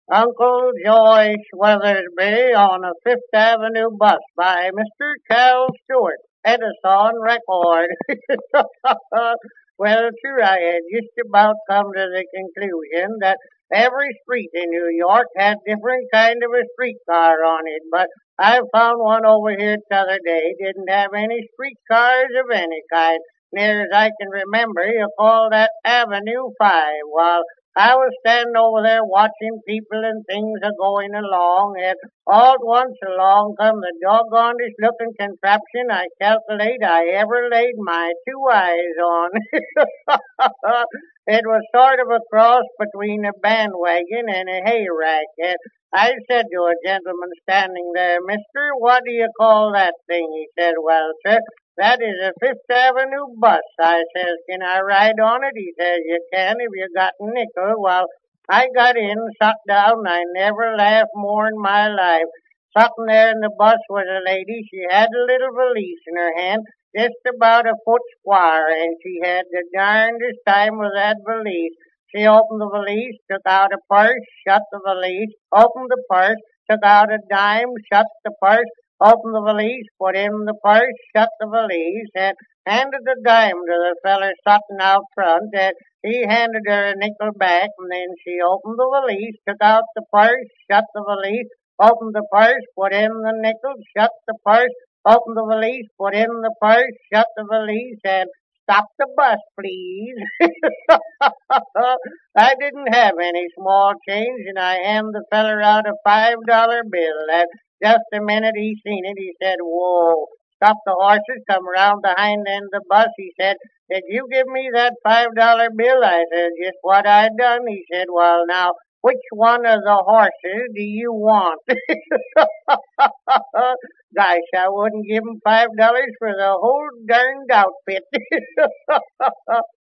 Uncle Joyce Weathersby on a Fifth Avenue bus by Mr. Cal Stewart. Edison record. Well, sure, I had just about come to the conclusion that every street in New York had different kind of a streetcar on it, but I found one over here t'other day didn't have any streetcars of any kind. Near as I can remember, you call that Avenue 5, while I was standing over there watching people and things a going along, and all at once along come the doggonedest looking contraption I calculate I ever laid my two eyes on. It was sort of a cross between a bandwagon and a hayrack, and I said to a gentleman standing there, Mister, what do you call that thing? He said, well, sir, that is a Fifth Avenue bus. I says, can I ride on it? He says, you can if you got a nickel. Well, I got in, sat down, and I never laughed more in my life. Sitting there in the bus was a lady. She had a little valise in her hand, just about a foot square, and she had the darndest time with that valise. She opened the valise, took out a purse, shut the valise, opened the purse, took out a dime, shut the purse, opened the valise, put in the purse, shut the valise, and handed the dime to the feller sitting out front, and he handed her a nickel back, and then she opened the valise, took out the purse, shut the valise, opened the purse, put in the nickel, shut the purse, opened the valise, put in the purse, shut the valise, and stop the bus, please. I didn't have any small change, and I handed the feller out a $5 bill. And just the minute he seen it, he said, whoa, stop the horses, come around behind the end of the bus. He said, did you give me that $5 bill? I said, just what I done. He said, well, now, which one of the horses do you want? Gosh, I wouldn't give him $5 for the whole darned outfit.